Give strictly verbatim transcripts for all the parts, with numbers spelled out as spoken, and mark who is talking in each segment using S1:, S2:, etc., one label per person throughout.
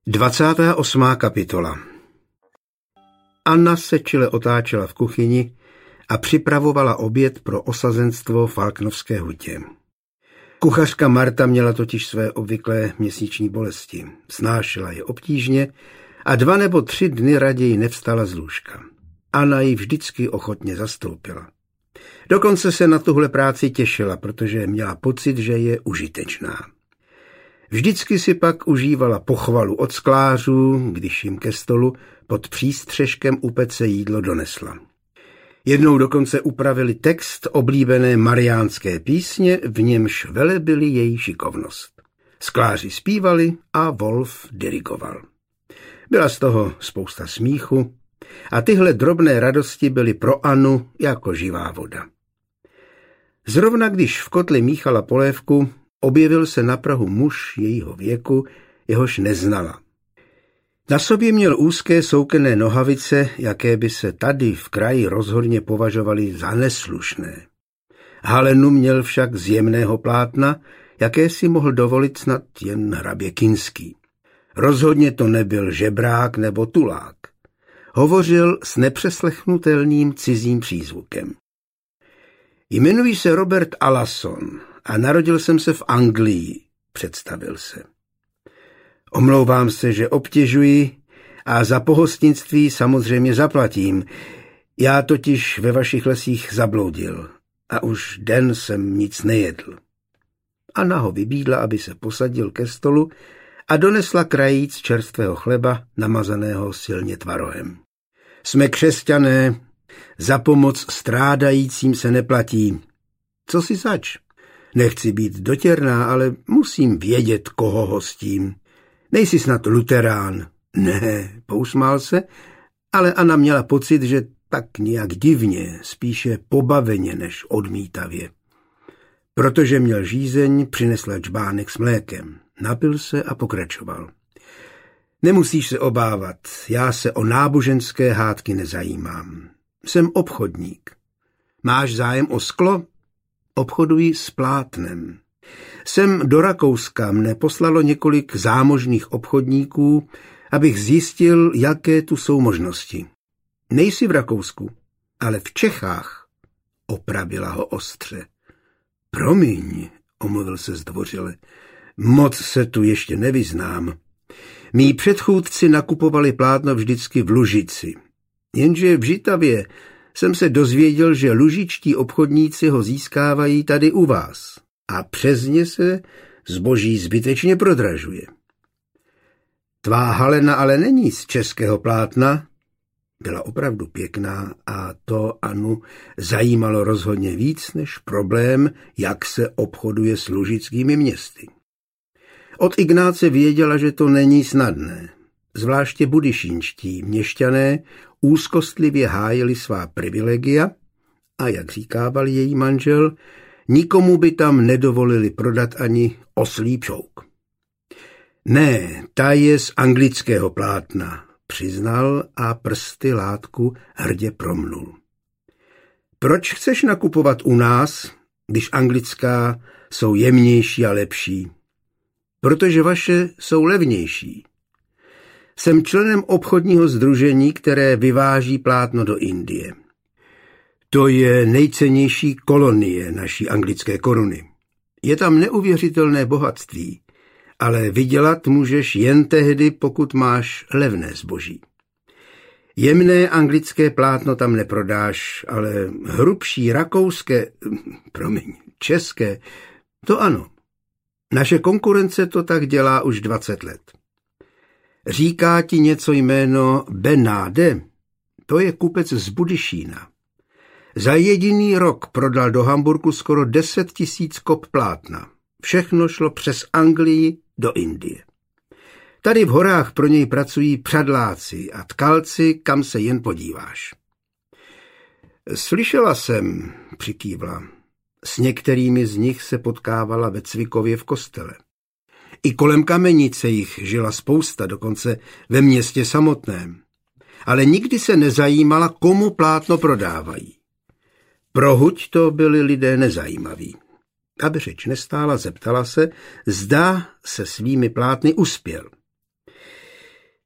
S1: Dvacátá osmá kapitola. Anna se čile otáčela v kuchyni a připravovala oběd pro osazenstvo Falknovské hutě. Kuchařka Marta měla totiž své obvyklé měsíční bolesti. Snášela je obtížně a dva nebo tři dny raději nevstala z lůžka. Anna ji vždycky ochotně zastoupila. Dokonce se na tuhle práci těšila, protože měla pocit, že je užitečná. Vždycky si pak užívala pochvalu od sklářů, když jim ke stolu pod přístřeškem u pece jídlo donesla. Jednou dokonce upravili text oblíbené mariánské písně, v němž velebili její šikovnost. Skláři zpívali a Wolf dirigoval. Byla z toho spousta smíchu a tyhle drobné radosti byly pro Annu jako živá voda. Zrovna když v kotli míchala polévku, objevil se na prahu muž jejího věku, jehož neznala. Na sobě měl úzké soukenné nohavice, jaké by se tady v kraji rozhodně považovaly za neslušné. Halenu měl však z jemného plátna, jaké si mohl dovolit snad jen hrabě Kinský. Rozhodně to nebyl žebrák nebo tulák. Hovořil s nepřeslechnutelným cizím přízvukem. Jmenuji se Robert Alason a narodil jsem se v Anglii, představil se. Omlouvám se, že obtěžuji a za pohostinství samozřejmě zaplatím. Já totiž ve vašich lesích zabloudil a už den jsem nic nejedl. Anna ho vybídla, aby se posadil ke stolu a donesla krajíc čerstvého chleba, namazaného silně tvarohem. Jsme křesťané, za pomoc strádajícím se neplatí. Co si zač? Nechci být dotěrná, ale musím vědět, koho hostím. Nejsi snad luterán? Ne, pousmál se, ale Anna měla pocit, že tak nějak divně, spíše pobaveně než odmítavě. Protože měl žízeň, přinesla džbánek s mlékem. Napil se a pokračoval. Nemusíš se obávat, já se o náboženské hádky nezajímám. Jsem obchodník. Máš zájem o sklo? Obchoduji s plátnem. Sem do Rakouska mne poslalo několik zámožných obchodníků, abych zjistil, jaké tu jsou možnosti. Nejsi v Rakousku, ale v Čechách, opravila ho ostře. Promiň, omluvil se zdvořile, moc se tu ještě nevyznám. Mí předchůdci nakupovali plátno vždycky v Lužici, jenže v Žitavě jsem se dozvěděl, že lužičtí obchodníci ho získávají tady u vás a přes ně se zboží zbytečně prodražuje. Tvá Halena ale není z českého plátna, byla opravdu pěkná a to Annu zajímalo rozhodně víc než problém, jak se obchoduje s lužickými městy. Od Ignáce věděla, že to není snadné. Zvláště budyšínští měšťané úzkostlivě hájili svá privilegia a, jak říkával její manžel, nikomu by tam nedovolili prodat ani oslí pšouk. Ne, ta je z anglického plátna, přiznal a prsty látku hrdě promnul. Proč chceš nakupovat u nás, když anglická jsou jemnější a lepší? Protože vaše jsou levnější. Jsem členem obchodního sdružení, které vyváží plátno do Indie. To je nejcennější kolonie naší anglické koruny. Je tam neuvěřitelné bohatství, ale vydělat můžeš jen tehdy, pokud máš levné zboží. Jemné anglické plátno tam neprodáš, ale hrubší rakouské, promiň, české, to ano. Naše konkurence to tak dělá už dvacet let. Říká ti něco jméno Benáde? To je kupec z Budyšína. Za jediný rok prodal do Hamburku skoro deset tisíc kop plátna. Všechno šlo přes Anglii do Indie. Tady v horách pro něj pracují přadláci a tkalci, kam se jen podíváš. Slyšela jsem, přikývla. S některými z nich se potkávala ve Cvikově v kostele. I kolem Kamenice jich žila spousta, dokonce ve městě samotném. Ale nikdy se nezajímala, komu plátno prodávají. Pro huť to byli lidé nezajímaví. Aby řeč nestála, zeptala se, zda se svými plátny uspěl.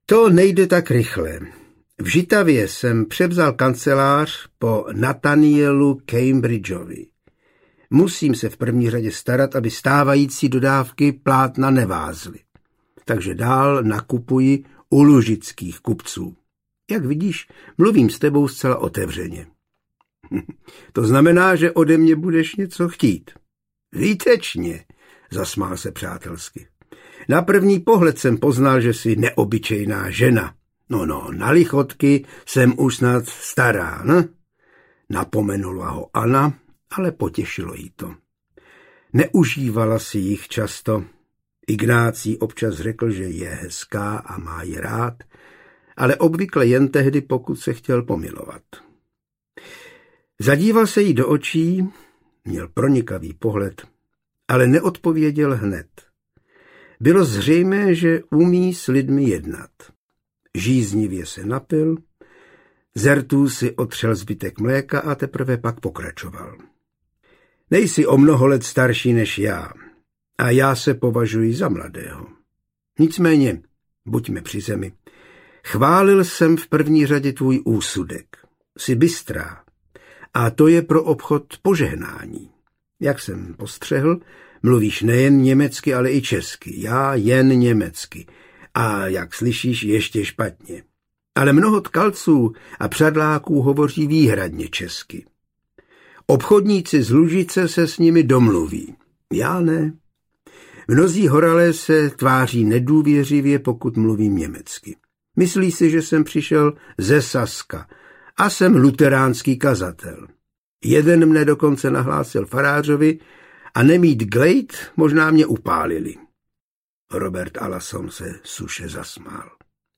S1: To nejde tak rychle. V Žitavě jsem převzal kancelář po Nathanielu Cambridgeovi. Musím se v první řadě starat, aby stávající dodávky plátna nevázly. Takže dál nakupuji u lužických kupců. Jak vidíš, mluvím s tebou zcela otevřeně. To znamená, že ode mě budeš něco chtít. Výtečně, zasmál se přátelsky. Na první pohled jsem poznal, že jsi neobyčejná žena. No, no, na lichotky jsem už snad stará, ne? Napomenula ho Anna, ale potěšilo jí to. Neužívala si jich často. Ignácí občas řekl, že je hezká a má ji rád, ale obvykle jen tehdy, pokud se chtěl pomilovat. Zadíval se jí do očí, měl pronikavý pohled, ale neodpověděl hned. Bylo zřejmé, že umí s lidmi jednat. Žíznivě se napil, z rtů si otřel zbytek mléka a teprve pak pokračoval. Nejsi o mnoho let starší než já a já se považuji za mladého. Nicméně, buďme při zemi, chválil jsem v první řadě tvůj úsudek. Jsi bystrá a to je pro obchod požehnání. Jak jsem postřehl, mluvíš nejen německy, ale i česky. Já jen německy. A jak slyšíš, ještě špatně. Ale mnoho tkalců a přadláků hovoří výhradně česky. Obchodníci z Lužice se s nimi domluví. Já ne. Mnozí horalé se tváří nedůvěřivě, pokud mluvím německy. Myslí si, že jsem přišel ze Saska a jsem luteránský kazatel. Jeden mne dokonce nahlásil farářovi a nemít glejt možná mě upálili. Robert Alasson se suše zasmál.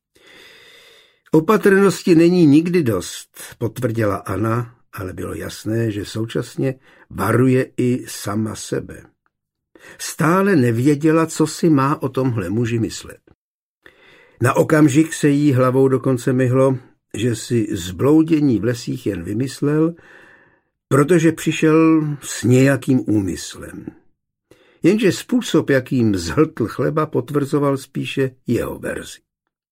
S1: Opatrnosti není nikdy dost, potvrdila Anna, ale bylo jasné, že současně varuje i sama sebe. Stále nevěděla, co si má o tomhle muži myslet. Na okamžik se jí hlavou dokonce myhlo, že si zbloudění v lesích jen vymyslel, protože přišel s nějakým úmyslem. Jenže způsob, jakým zhltl chleba, potvrzoval spíše jeho verzi.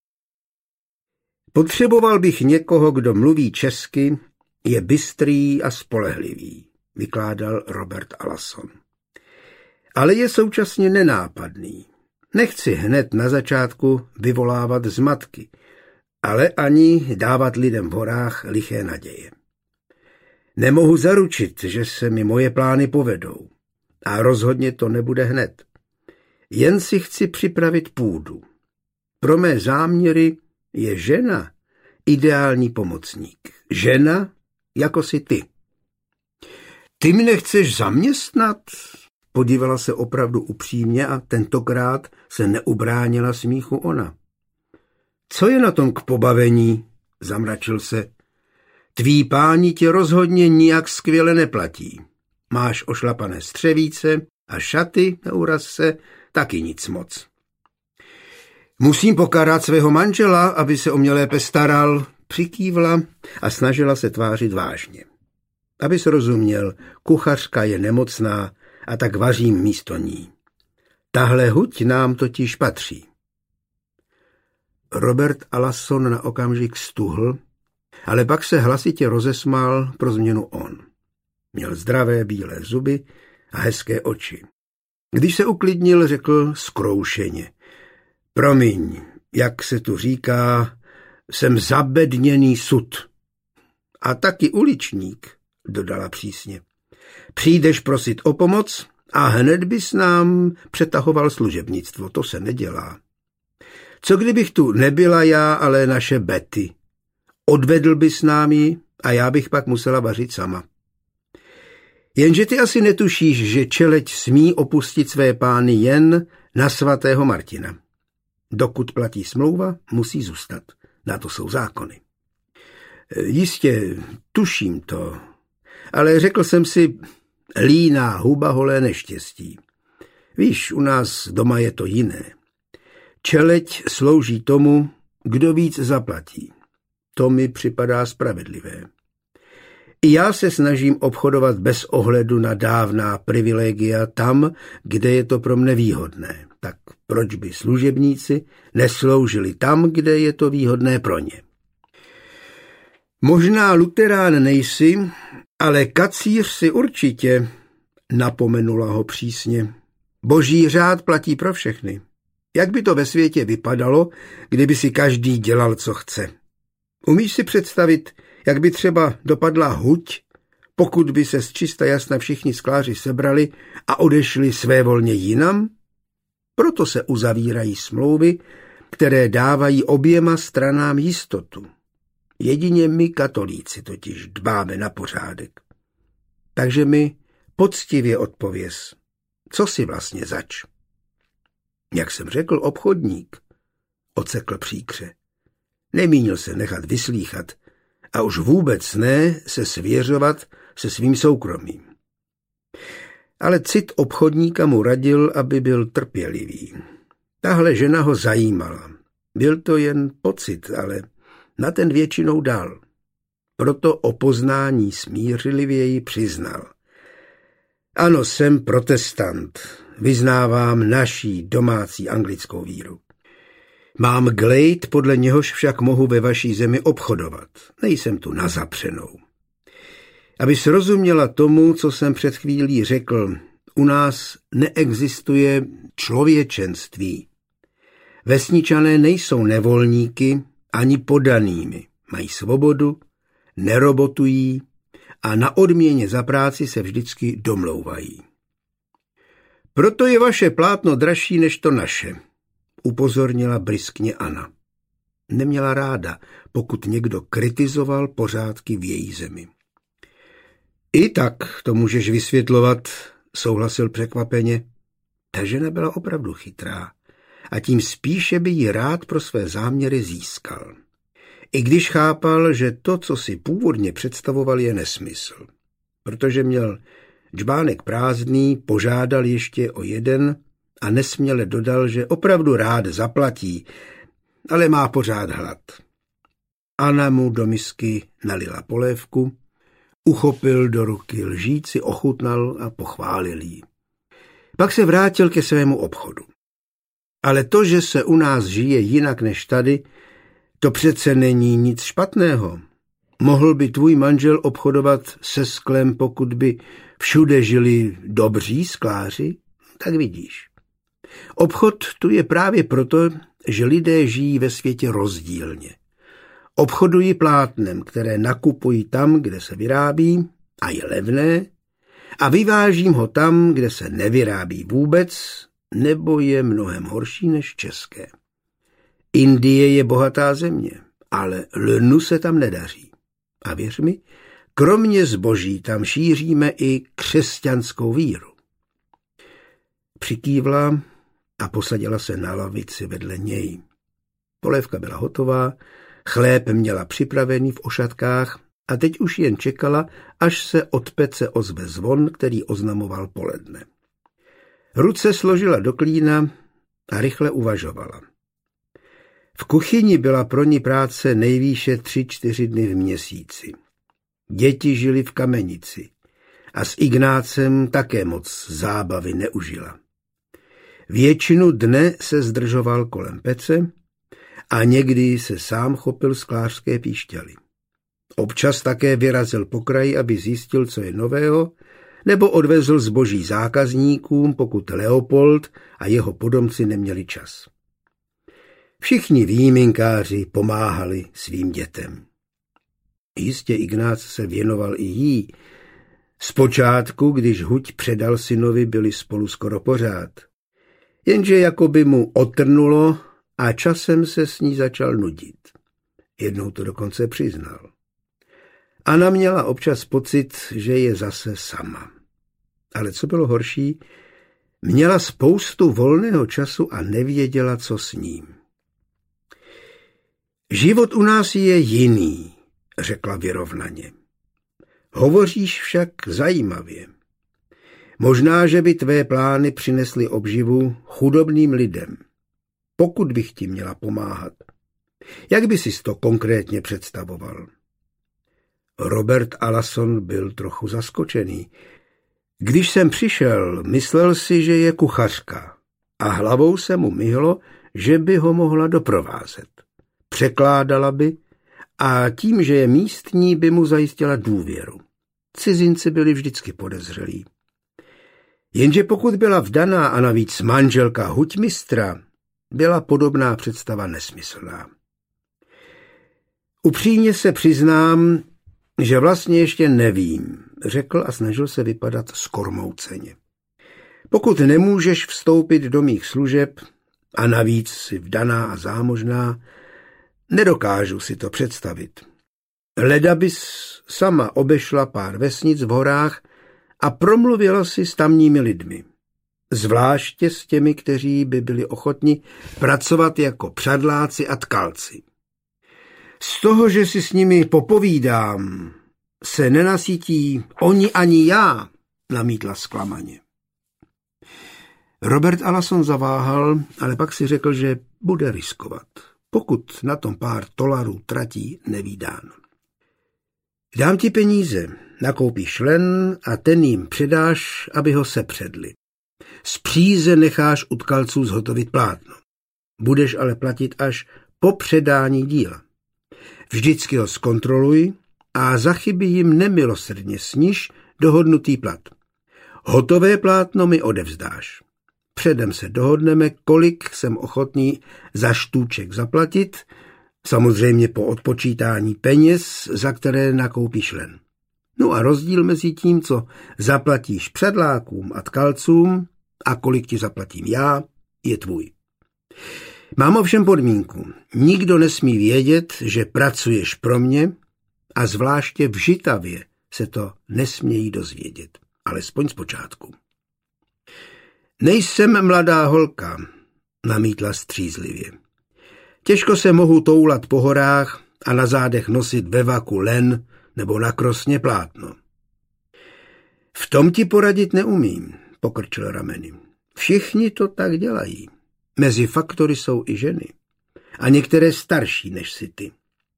S1: Potřeboval bych někoho, kdo mluví česky, je bystrý a spolehlivý, vykládal Robert Alasson. Ale je současně nenápadný. Nechci hned na začátku vyvolávat zmatky, ale ani dávat lidem v horách liché naděje. Nemohu zaručit, že se mi moje plány povedou. A rozhodně to nebude hned. Jen si chci připravit půdu. Pro mé záměry je žena ideální pomocník. Žena jako si ty. Ty mě chceš zaměstnat? Podívala se opravdu upřímně a tentokrát se neubránila smíchu ona. Co je na tom k pobavení? Zamračil se. Tví páni tě rozhodně nijak skvěle neplatí. Máš ošlapané střevíce a šaty, neuraz se, taky nic moc. Musím pokárat svého manžela, aby se o mě lépe staral, přikývla a snažila se tvářit vážně. Aby se rozuměl, kuchařka je nemocná a tak vařím místo ní. Tahle huť nám totiž patří. Robert Alasson na okamžik stuhl, ale pak se hlasitě rozesmál pro změnu on. Měl zdravé bílé zuby a hezké oči. Když se uklidnil, řekl zkroušeně. Promiň, jak se tu říká, jsem zabedněný sud. A taky uličník, dodala přísně. Přijdeš prosit o pomoc a hned bys nám přetahoval služebnictvo, to se nedělá. Co kdybych tu nebyla já, ale naše Betty? Odvedl bys nám ji a já bych pak musela vařit sama. Jenže ty asi netušíš, že čeleď smí opustit své pány jen na svatého Martina. Dokud platí smlouva, musí zůstat. Na to jsou zákony. Jistě, tuším to, ale řekl jsem si, líná huba holé neštěstí. Víš, u nás doma je to jiné. Čeleď slouží tomu, kdo víc zaplatí. To mi připadá spravedlivé. I já se snažím obchodovat bez ohledu na dávná privilegia tam, kde je to pro mne výhodné. tak proč by služebníci nesloužili tam, kde je to výhodné pro ně? Možná luterán nejsi, ale kacíř si určitě, napomenula ho přísně. Boží řád platí pro všechny. Jak by to ve světě vypadalo, kdyby si každý dělal, co chce? Umíš si představit, jak by třeba dopadla huť, pokud by se z čista jasna všichni skláři sebrali a odešli svévolně jinam? Proto se uzavírají smlouvy, které dávají oběma stranám jistotu. Jedině my katolíci totiž dbáme na pořádek. Takže mi poctivě odpověz, co si vlastně zač? Jak jsem řekl, obchodník, ocekl příkře. Nemínil se nechat vyslýchat a už vůbec ne se svěřovat se svým soukromím. Ale cit obchodníka mu radil, aby byl trpělivý. Tahle žena ho zajímala. Byl to jen pocit, ale na ten většinou dal. Proto o poznání smířlivěji přiznal. Ano, jsem protestant, vyznávám naší domácí anglickou víru. Mám glejt, podle něhož však mohu ve vaší zemi obchodovat. Nejsem tu na zapřenou. Abys rozuměla tomu, co jsem před chvílí řekl, u nás neexistuje člověčenství. Vesničané nejsou nevolníky ani podanými. Mají svobodu, nerobotují a na odměně za práci se vždycky domlouvají. Proto je vaše plátno dražší než to naše, upozornila bryskně Anna. Neměla ráda, pokud někdo kritizoval pořádky v její zemi. I tak to můžeš vysvětlovat, souhlasil překvapeně. Ta žena byla opravdu chytrá a tím spíše by ji rád pro své záměry získal. I když chápal, že to, co si původně představoval, je nesmysl. Protože měl džbánek prázdný, požádal ještě o jeden a nesměle dodal, že opravdu rád zaplatí, ale má pořád hlad. Anna mu do misky nalila polévku, uchopil do ruky lžíci, ochutnal a pochválil jí. Pak se vrátil ke svému obchodu. Ale to, že se u nás žije jinak než tady, to přece není nic špatného. Mohl by tvůj manžel obchodovat se sklem, pokud by všude žili dobří skláři? Tak vidíš. Obchod tu je právě proto, že lidé žijí ve světě rozdílně. Obchodují plátnem, které nakupují tam, kde se vyrábí a je levné, a vyvážím ho tam, kde se nevyrábí vůbec, nebo je mnohem horší než české. Indie je bohatá země, ale lnu se tam nedaří. A věř mi, kromě zboží tam šíříme i křesťanskou víru. Přikývla a posadila se na lavici vedle něj. Polévka byla hotová, chléb měla připravený v ošatkách a teď už jen čekala, až se od pece ozve zvon, který oznamoval poledne. Ruce složila do klína a rychle uvažovala. V kuchyni byla pro ní práce nejvýše tři, čtyři dny v měsíci. Děti žili v kamenici a s Ignácem také moc zábavy neužila. Většinu dne se zdržoval kolem pece a někdy se sám chopil sklářské píšťaly. Občas také vyrazil po kraji, aby zjistil, co je nového, nebo odvezl zboží zákazníkům, pokud Leopold a jeho podomci neměli čas. Všichni výjimynkáři pomáhali svým dětem. Jistě Ignác se věnoval i jí. Zpočátku, když huť předal synovi, byli spolu skoro pořád. Jenže jakoby mu otrnulo a časem se s ní začal nudit. Jednou to dokonce přiznal. Anna měla občas pocit, že je zase sama. Ale co bylo horší, měla spoustu volného času a nevěděla, co s ním. Život u nás je jiný, řekla vyrovnaně. Hovoříš však zajímavě. Možná, že by tvé plány přinesly obživu chudobným lidem. Pokud bych ti měla pomáhat, jak by sis to konkrétně představoval? Robert Alason byl trochu zaskočený. Když jsem přišel, myslel si, že je kuchařka. a hlavou se mu myhlo, že by ho mohla doprovázet. Překládala by a tím, že je místní, by mu zajistila důvěru. Cizinci byli vždycky podezřelí. Jenže pokud byla vdaná a navíc manželka huťmistra, byla podobná představa nesmyslná. Upřímně se přiznám, že vlastně ještě nevím, řekl a snažil se vypadat skormouceně. Pokud nemůžeš vstoupit do mých služeb a navíc jsi vdaná a zámožná, nedokážu si to představit. Leda bys sama obešla pár vesnic v horách a promluvila si s tamními lidmi. Zvláště s těmi, kteří by byli ochotni pracovat jako přadláci a tkalci. Z toho, že si s nimi popovídám, se nenasytí oni ani já, namítla zklamaně. Robert Alason zaváhal, ale pak si řekl, že bude riskovat, pokud na tom pár dolarů tratí nevídáno. Dám ti peníze, nakoupíš len a ten jim předáš, aby ho sepředli. Z příze necháš u tkalců zhotovit plátno. Budeš ale platit až po předání díla. Vždycky ho zkontroluj a za chyby jim nemilosrdně sniž dohodnutý plat. Hotové plátno mi odevzdáš. Předem se dohodneme, kolik jsem ochotný za štůček zaplatit, samozřejmě po odpočítání peněz, za které nakoupíš len. No a rozdíl mezi tím, co zaplatíš předlákům a tkalcům a kolik ti zaplatím já, je tvůj. Mám ovšem podmínku. Nikdo nesmí vědět, že pracuješ pro mě a zvláště v Žitavě se to nesmějí dozvědět, alespoň zpočátku. Nejsem mladá holka, namítla střízlivě. Těžko se mohu toulat po horách a na zádech nosit ve vaku len nebo na krosně plátno. V tom ti poradit neumím, pokrčil rameny. Všichni to tak dělají. Mezi faktory jsou i ženy. A některé starší než si ty.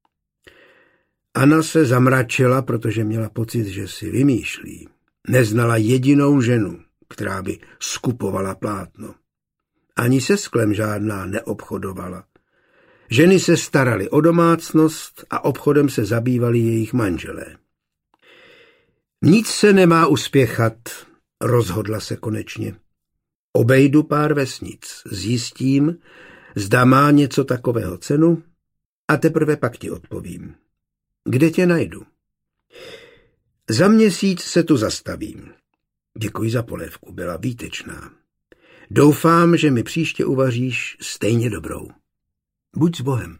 S1: Anna se zamračila, protože měla pocit, že si vymýšlí. Neznala jedinou ženu, která by skupovala plátno. Ani se sklem žádná neobchodovala. Ženy se staraly o domácnost a obchodem se zabývali jejich manželé. Nic se nemá uspěchat, rozhodla se konečně. Obejdu pár vesnic, zjistím, zda má něco takového cenu a teprve pak ti odpovím. Kde tě najdu? Za měsíc se tu zastavím. Děkuji za polévku, byla výtečná. Doufám, že mi příště uvaříš stejně dobrou. Buď s Bohem.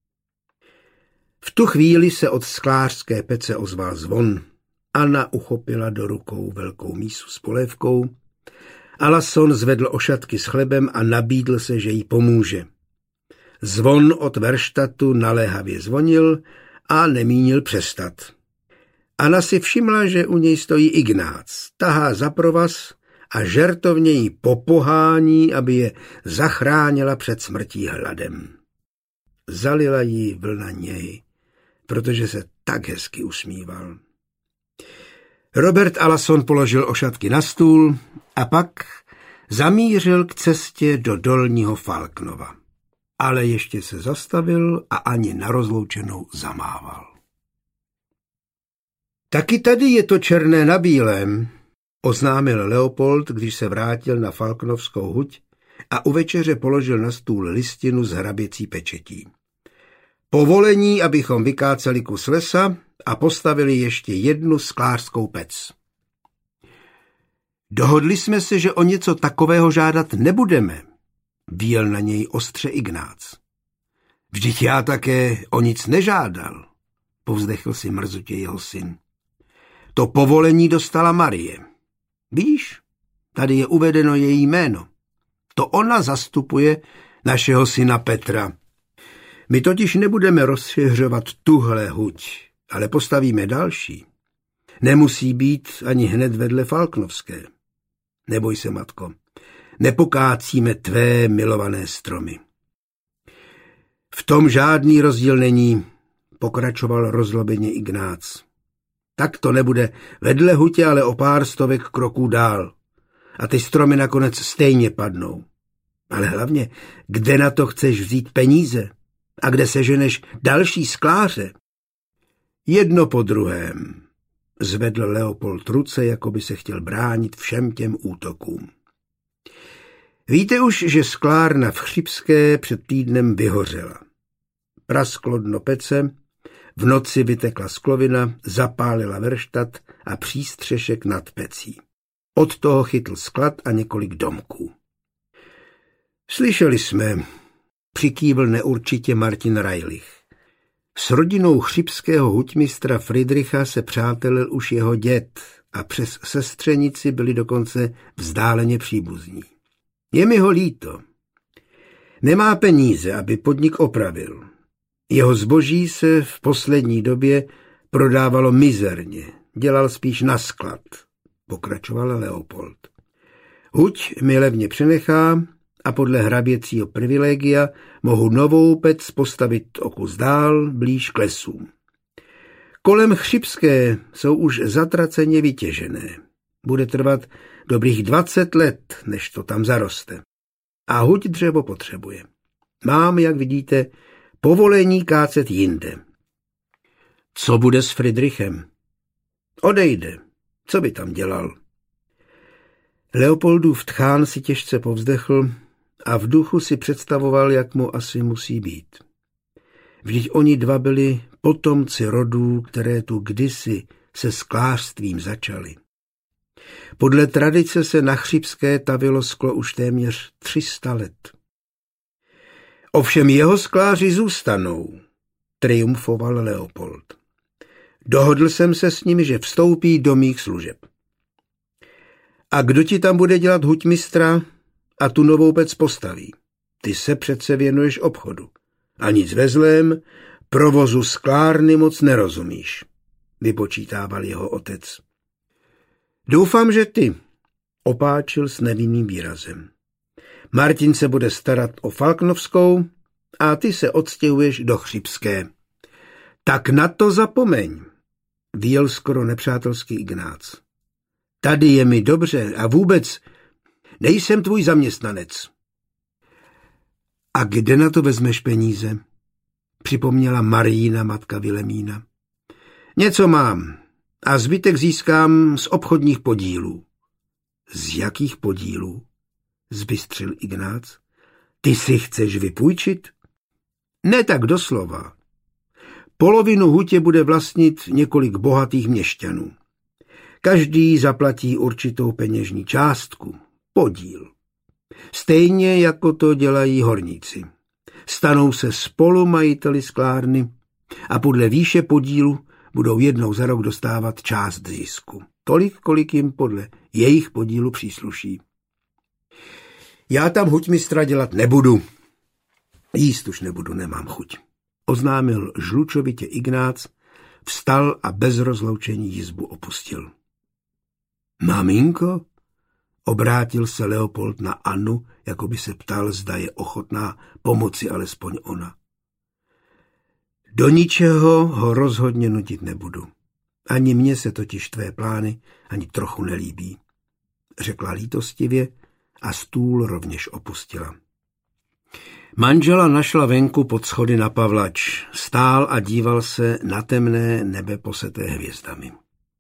S1: V tu chvíli se od sklářské pece ozval zvon. Anna uchopila do rukou velkou mísu s polévkou. Alason zvedl ošatky s chlebem a nabídl se, že jí pomůže. Zvon od verštatu naléhavě zvonil a nemínil přestat. Anna si všimla, že u něj stojí Ignác, tahá za provaz a žertovně jí popohání, aby je zachránila před smrtí hladem. Zalila jí vlna něj, protože se tak hezky usmíval. Robert Alason položil ošatky na stůl a pak zamířil k cestě do Dolního Falknova. Ale ještě se zastavil a ani na rozloučenou zamával. Taky tady je to černé na bílém, oznámil Leopold, když se vrátil na Falknovskou huť a u večeře položil na stůl listinu s hraběcí pečetí. Povolení, abychom vykáceli kus lesa a postavili ještě jednu sklářskou pec. Dohodli jsme se, že o něco takového žádat nebudeme, výjel na něj ostře Ignác. Vždyť já také o nic nežádal, povzdechl si mrzutě jeho syn. To povolení dostala Marie. Víš, tady je uvedeno její jméno. To ona zastupuje našeho syna Petra. My totiž nebudeme rozšiřovat tuhle huť, ale postavíme další. Nemusí být ani hned vedle Falknovské. Neboj se, matko, nepokácíme tvé milované stromy. V tom žádný rozdíl není, pokračoval rozlobeně Ignác. Tak to nebude vedle hutě, ale o pár stovek kroků dál. A ty stromy nakonec stejně padnou. Ale hlavně, kde na to chceš vzít peníze? A kde seženeš další skláře? Jedno po druhém. Zvedl Leopold ruce, jako by se chtěl bránit všem těm útokům. Víte už, že sklárna v Chřibské před týdnem vyhořela. Prasklo dno pece, v noci vytekla sklovina, zapálila verštat a přístřešek nad pecí. Od toho chytl sklad a několik domků. Slyšeli jsme, přikývl neurčitě Martin Reilich. S rodinou chřibského hutmistra Friedricha se přátelil už jeho děd a přes sestřenici byli dokonce vzdáleně příbuzní. Je mi ho líto. Nemá peníze, aby podnik opravil. Jeho zboží se v poslední době prodávalo mizerně, dělal spíš na sklad, pokračoval Leopold. Huť mi levně přenechá a podle hraběcího privilegia mohu novou pec postavit o kus dál, blíž k lesům. Kolem Chřibské jsou už zatraceně vytěžené. Bude trvat dobrých dvacet let, než to tam zaroste. A huť dřevo potřebuje. Mám, jak vidíte, povolení kácet jinde. Co bude s Friedrichem? Odejde. Co by tam dělal? Leopoldův tchán si těžce povzdechl a v duchu si představoval, jak mu asi musí být. Vždyť oni dva byli potomci rodů, které tu kdysi se sklářstvím začaly. Podle tradice se na Chřibské tavilo sklo už téměř tři sta let. Ovšem jeho skláři zůstanou, triumfoval Leopold. Dohodl jsem se s nimi, že vstoupí do mých služeb. A kdo ti tam bude dělat huťmistra a tu novou pec postaví? Ty se přece věnuješ obchodu. A nic ve zlém, provozu sklárny moc nerozumíš, vypočítával jeho otec. Doufám, že ty, opáčil s nevinným výrazem. Martin se bude starat o Falknovskou a ty se odstěhuješ do Chřibské. Tak na to zapomeň, vyjel skoro nepřátelský Ignác. Tady je mi dobře a vůbec nejsem tvůj zaměstnanec. A kde na to vezmeš peníze? Připomněla Marína, matka Vilemína. Něco mám a zbytek získám z obchodních podílů. Z jakých podílů? Zbystřil Ignác. Ty si chceš vypůjčit? Ne tak doslova. Polovinu hutě bude vlastnit několik bohatých měšťanů. Každý zaplatí určitou peněžní částku, podíl. Stejně jako to dělají horníci. Stanou se spolumajiteli sklárny a podle výše podílu budou jednou za rok dostávat část zisku. Tolik, kolik jim podle jejich podílu přísluší. Já tam huťmistra dělat nebudu. Jíst už nebudu, nemám chuť. Oznámil žlučovitě Ignác, vstal a bez rozloučení jizbu opustil. Maminko? Obrátil se Leopold na Annu, jako by se ptal, zda je ochotná pomoci alespoň ona. Do ničeho ho rozhodně nutit nebudu. Ani mně se totiž tvé plány ani trochu nelíbí, řekla lítostivě a stůl rovněž opustila. Manžela našla venku pod schody na pavlač, stál a díval se na temné nebe poseté hvězdami.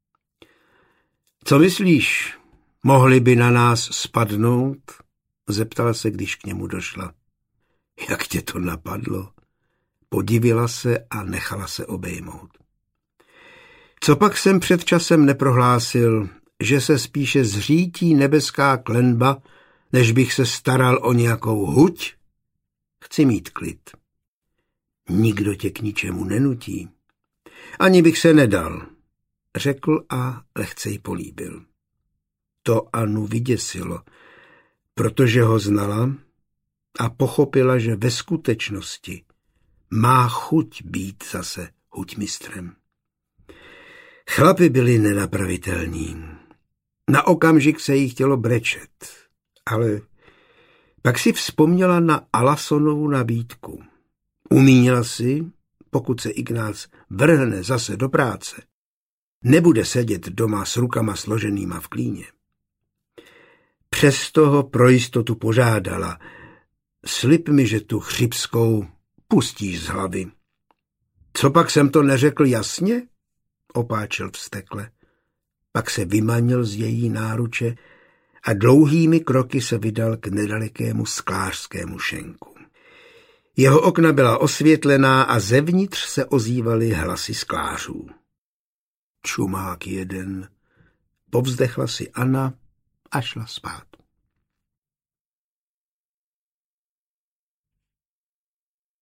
S1: Co myslíš, mohli by na nás spadnout? Zeptala se, když k němu došla. Jak tě to napadlo? Podivila se a nechala se obejmout. Copak jsem před časem neprohlásil, že se spíše zřítí nebeská klenba, než bych se staral o nějakou huť? Chci mít klid. Nikdo tě k ničemu nenutí. Ani bych se nedal, řekl a lehce jí políbil. To Anu vyděsilo, protože ho znala a pochopila, že ve skutečnosti má chuť být zase huťmistrem. Chlapi byli nenapravitelní. Na okamžik se jí chtělo brečet, ale pak si vzpomněla na Alasonovu nabídku. Umínila si, pokud se Ignác vrhne zase do práce, nebude sedět doma s rukama složenýma v klíně. Přesto ho pro jistotu požádala, Slib mi, že tu chřipskou pustíš z hlavy. Co pak jsem to neřekl jasně? Opáčil vztekle. Pak se vymanil z její náruče a dlouhými kroky se vydal k nedalekému sklářskému šenku. Jeho okna byla osvětlená a zevnitř se ozývaly hlasy sklářů. Čumák jeden, povzdechla si Anna a šla spát.